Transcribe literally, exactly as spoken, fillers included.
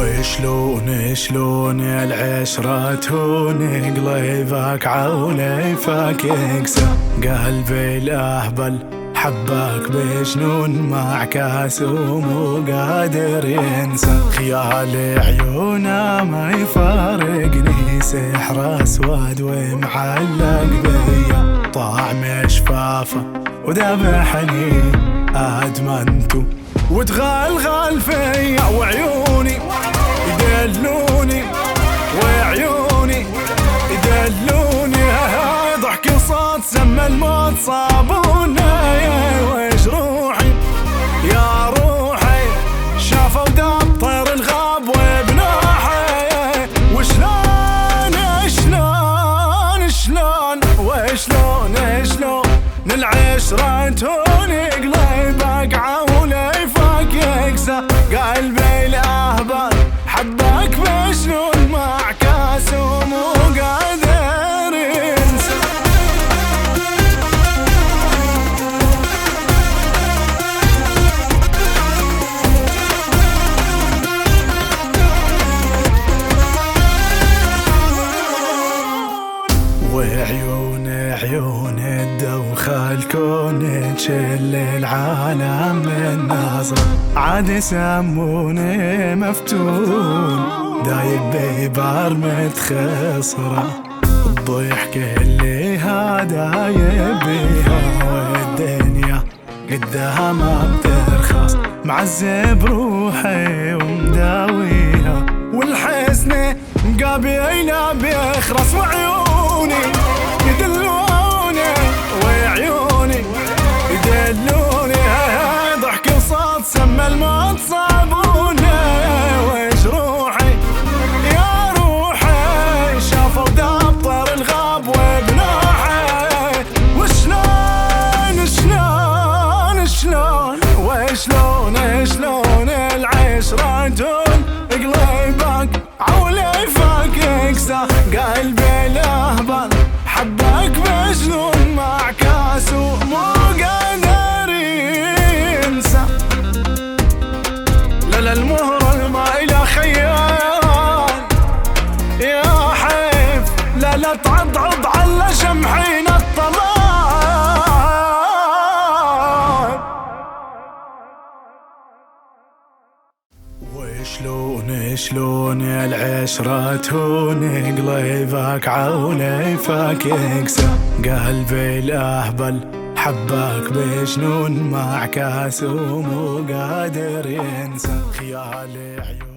وشلون شلون العشرة تهون قلبك عوليفك يكسى قلبي الأهبل حبك بجنون مع كاس ومو قادر ينسى خيال عيونه ما يفارقني سحر اسود ومعلق بيا طعم شفافه وذبحني ادمنته وتغلغل فيا وعيوني يدلوني وعيوني يدلوني ضحك صوت سما الموت صابوني ويش روحي يا روحي شافوا داب طير الغاب وبناحي وشلون شلون شلون وشلون شلون العشرة تهوني قلبك عوليفك يكسى قلبي الأهبل حبك بجنون مع كاس ومو قادر ينسى وعيون عيون الدوخة الكون تشل العالم من نظرة عاد يسموني مفتون دايب بيبار متخسرة الضحك اللي هذا يبيها والدنيا قدها ما بترخص معذب روحي ومداويها والحزن مقابينا بيخرس وعيوني يدلوني وعيوني يدلوني ضحك صوت سما الموت صابوني ويش روحي يا روحي شافوا داب طير الغاب وبناحي وشلون شلون شلون وشلون شلون العشرة تهون قلبك عوليفك يكسى قلبي الأهبل حبك بجنون مع كاس ومو قادر ينسى لا لا المهر ما إلى خيال يا حيف لا لا تعضعض على شمحين الطلال وشلون شلون العشرة تهون قلبك عوليفك يكسى قلبي الأهبل حبك بجنون مع كاس ومو قادر ينسى خيال عيون